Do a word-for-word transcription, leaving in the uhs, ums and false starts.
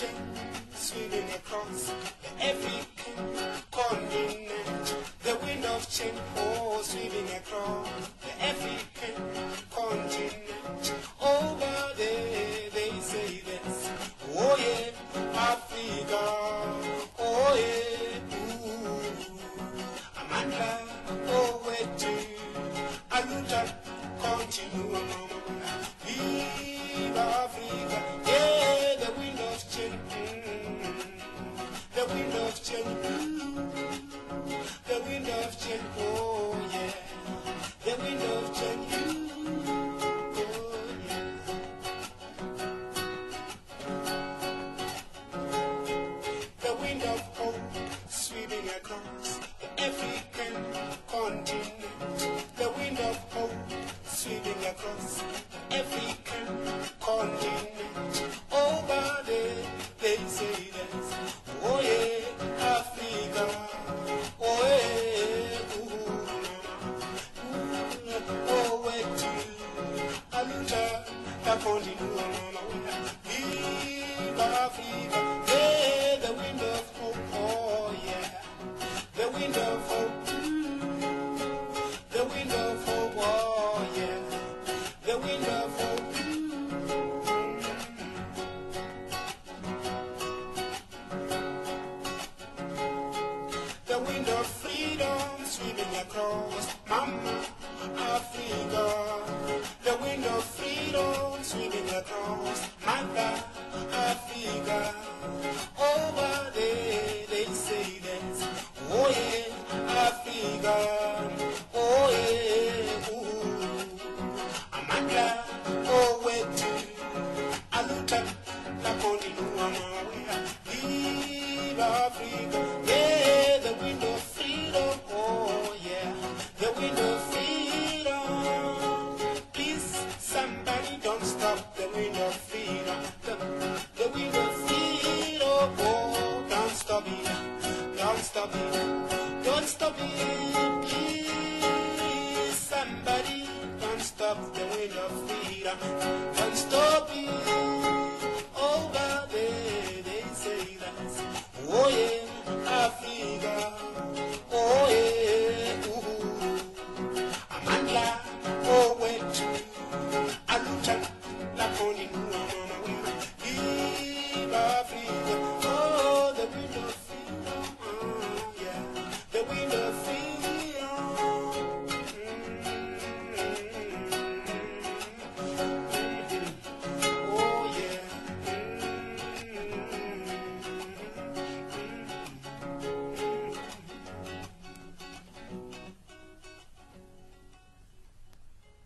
change sweeping across the African continent. The wind of change, oh, sweeping across the African continent. Over there, they say this, oh yeah, Africa, oh yeah, ooh, Amanda, oh wait till Aluta, continue, viva Africa, yeah, the wind of change, the wind of change, the wind of change, oh yeah, the wind of change, oh yeah. The wind of hope sweeping across the African continent. The wind of hope sweeping across the African continent. Over there, they say this, oh yeah, Africa, oh yeah, ooh, ooh, oh wait till Aluta, the continent, viva Africa, yeah, the wind of hope, oh yeah, the wind of hope, the wind of hope, oh yeah, the wind of hope. The wind of freedom sweeping across, mama.